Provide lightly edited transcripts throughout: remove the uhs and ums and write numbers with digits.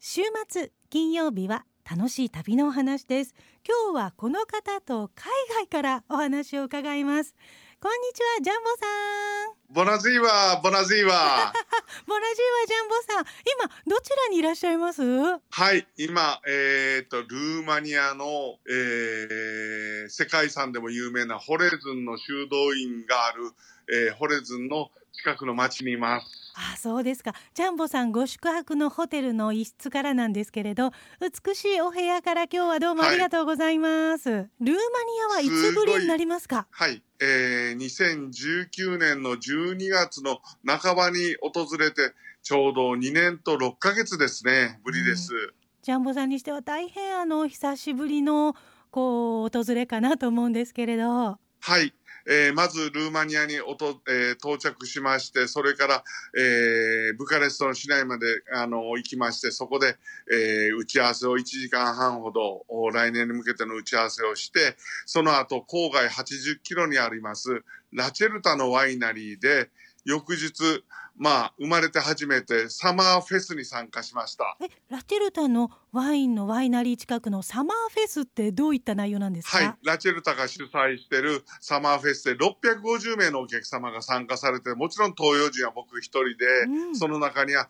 週末金曜日は楽しい旅のお話です。今日はこの方と海外からお話を伺います。こんにちは、ジャンボさん。 ボナジーワ、ボナジーワ。 ボナジーワ、ジャンボさん。今どちらにいらっしゃいます？ はい、今、ルーマニアの、世界遺産でも有名なホレズンの修道院がある、ホレズンの近くの町にいます。 あ、そうですか。ジャンボさんご宿泊のホテルの一室からなんですけれど、美しいお部屋から今日はどうもありがとうございます。ルーマニアはいつぶりになりますか？ はい、2019年の12月の半ばに訪れてちょうど2年と6ヶ月ですね、ぶりです。 ジャンボさんにしては大変久しぶりの訪れかなと思うんですけれど。 はい、まずルーマニアに到着しまして、それから、ブカレストの市内まで行きまして、そこで、打ち合わせを1時間半ほど来年に向けての打ち合わせをして、その後郊外80キロにありますラチェルタのワイナリーで翌日、生まれて初めてサマーフェスに参加しました。 ラチェルタのワインのワイナリー近くのサマーフェスってどういった内容なんですか？ はい、ラチェルタが主催しているサマーフェスで650名のお客様が参加されて、もちろん東洋人は僕一人で、その中には、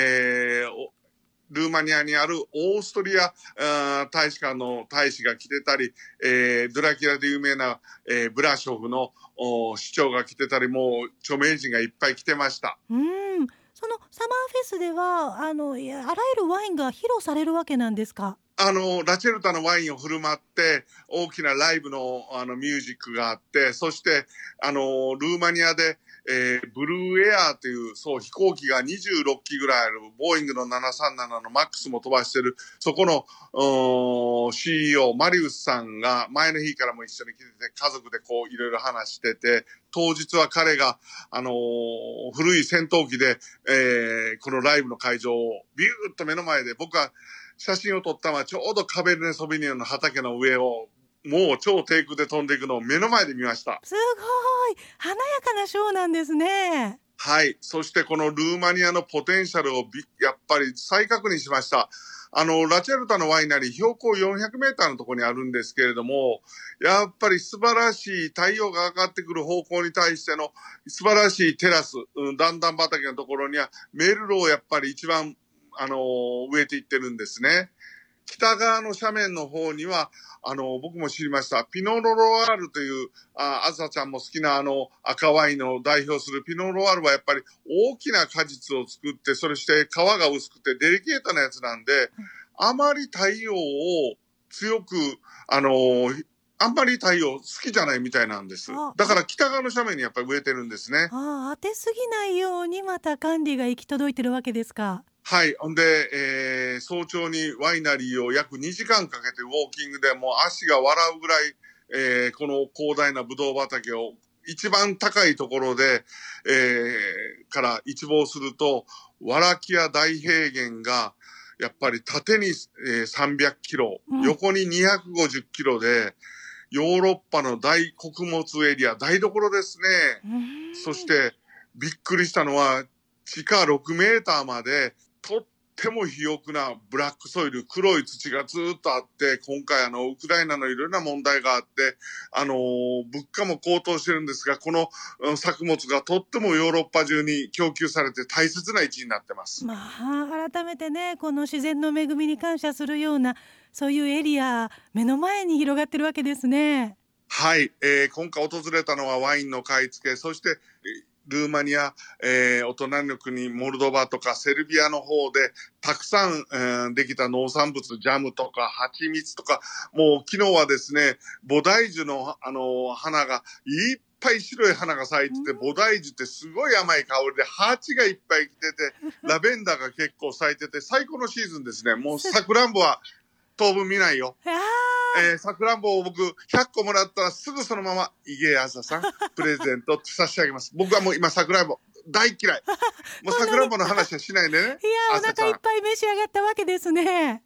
ルーマニアにあるオーストリア大使館の大使が来てたり、ドラキュラで有名な、ブラショフの市長が来てたり、もう著名人がいっぱい来てました。 そのサマーフェスではあらゆるワインが披露されるわけなんですか？ ラチェルタのワインを振る舞って大きなライブのミュージックがあって、そしてルーマニアでブルーエアーという飛行機が26機ぐらいあるボーイングの737のマックスも飛ばしてる、そこのCEO マリウスさんが前の日からも一緒に来てて、家族でこういろいろ話してて、当日は彼が古い戦闘機で、このライブの会場をビューッと目の前で、僕は写真を撮ったのはちょうどカベルネ・ソビニョンの畑の上をもう超低空で飛んでいくのを目の前で見ました。 すごい華やかなショーなんですね。 はい、そしてこのルーマニアのポテンシャルをやっぱり再確認しました。ラチェルタのワイナリー標高400メーターのところにあるんですけれども、やっぱり素晴らしい太陽が上がってくる方向に対しての素晴らしいテラス、段々畑のところにはメルロをやっぱり一番植えていってるんですね。北側の斜面の方には僕も知りましたピノロロワールというあずさちゃんも好きな赤ワインの代表するピノロワールはやっぱり大きな果実を作って、それして皮が薄くてデリケートなやつなんで、あまり太陽を強くあんまり太陽好きじゃないみたいなんです。だから北側の斜面にやっぱり植えてるんですね。 当てすぎないようにまた管理が行き届いてるわけですか？ はい。ほんで、早朝にワイナリーを約2時間かけてウォーキングでもう足が笑うぐらい、この広大なブドウ畑を一番高いところで、から一望すると、ワラキア大平原がやっぱり縦に、300キロ、横に250キロで、ヨーロッパの大穀物エリア、台所ですね。そしてびっくりしたのは、地下6メーターまでとっても肥沃なブラックソイル、黒い土がずっとあって、今回ウクライナのいろいろな問題があって、物価も高騰してるんですが、この作物がとってもヨーロッパ中に供給されて大切な位置になってます。 改めてね、この自然の恵みに感謝するような、そういうエリア、目の前に広がってるわけですね。 はい、今回訪れたのはワインの買い付け、そしてルーマニア、お隣の国モルドバとかセルビアの方でたくさん、できた農産物、ジャムとか蜂蜜とか、もう昨日はですね、菩提樹の花がいっぱい白い花が咲いてて、菩提樹ってすごい甘い香りで蜂がいっぱい来てて、ラベンダーが結構咲いてて最高のシーズンですね。もうさくらんぼは当分見ないよ。さくらんぼを僕100個もらったらすぐそのままイゲアサさんプレゼントって差し上げます。僕はもう今さくらんぼ大嫌い。もうさくらんぼの話はしないでね。 お腹いっぱい召し上がったわけですね。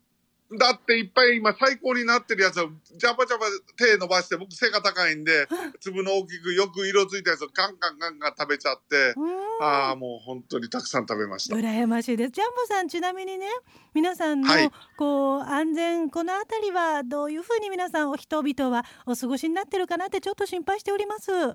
だっていっぱい今最高になってるやつをジャバジャバ手伸ばして、僕背が高いんで粒の大きくよく色ついたやつをガンガンガンガン食べちゃって、もう本当にたくさん食べました。 羨ましいです。ジャンボさん、ちなみにね、皆さんの、安全、このあたりはどういうふうに皆さん人々はお過ごしになってるかなってちょっと心配しております。 はい、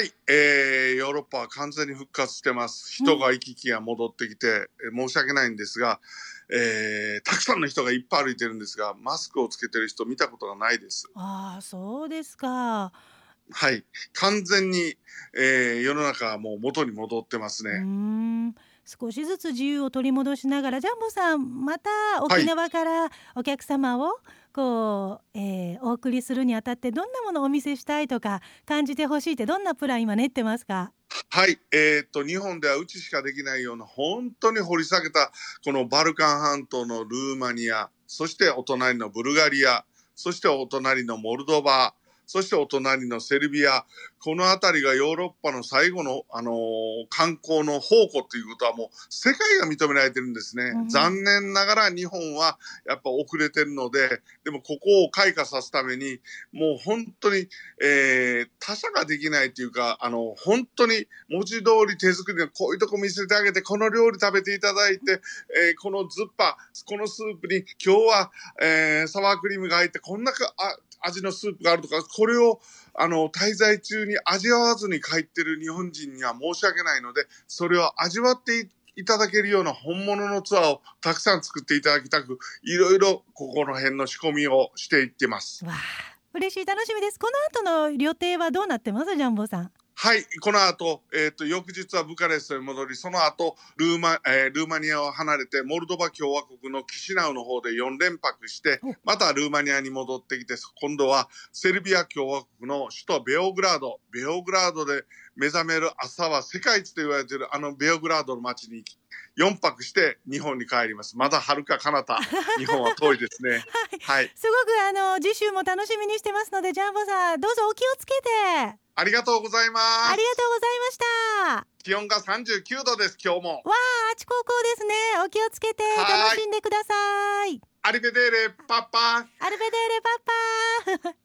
ヨーロッパは完全に復活してます。人が行き来が戻ってきて、申し訳ないんですが、たくさんの人がいっぱい歩いてるんですが、マスクをつけてる人見たことがないです。 そうですか。 はい、完全に、世の中はもう元に戻ってますね。 少しずつ自由を取り戻しながら、ジャンボさん、また沖縄からお客様をお送りするにあたってどんなものをお見せしたいとか感じてほしいってどんなプラン今練ってますか？ はい、日本ではうちしかできないような本当に掘り下げたこのバルカン半島のルーマニア、そしてお隣のブルガリア、そしてお隣のモルドバ、そしてお隣のセルビア、この辺りがヨーロッパの最後の、観光の宝庫ということはもう世界が認められてるんですね。残念ながら日本はやっぱ遅れてるので、でもここを開花さすためにもう本当に、他社ができないというか、本当に文字通り手作りのこういうとこ見せてあげて、この料理食べていただいて、このズッパ、このスープに今日は、サワークリームが入ってこんな味のスープがあるとか、これを滞在中に味わわずに帰ってる日本人には申し訳ないので、それを味わっていただけるような本物のツアーをたくさん作っていただきたく、いろいろここの辺の仕込みをしていってます。 嬉しい、楽しみです。この後の予定はどうなってます？ジャンボさん。 はい、この後、翌日はブカレストに戻り、その後ルーマニアを離れてモルドバ共和国のキシナウの方で4連泊して、またルーマニアに戻ってきて、今度はセルビア共和国の首都ベオグラードで目覚める朝は世界一と言われているベオグラードの街に行き、4泊して日本に帰ります。まだ遥か彼方日本は遠いですね。はい、 すごく次週も楽しみにしてますので、ジャンボさんどうぞお気をつけて。 ありがとうございます。 ありがとうございました。 気温が39度です。今日もあちここですね。お気をつけて楽しんでください。 アルベデーレパッパ。 アルベデーレパッパ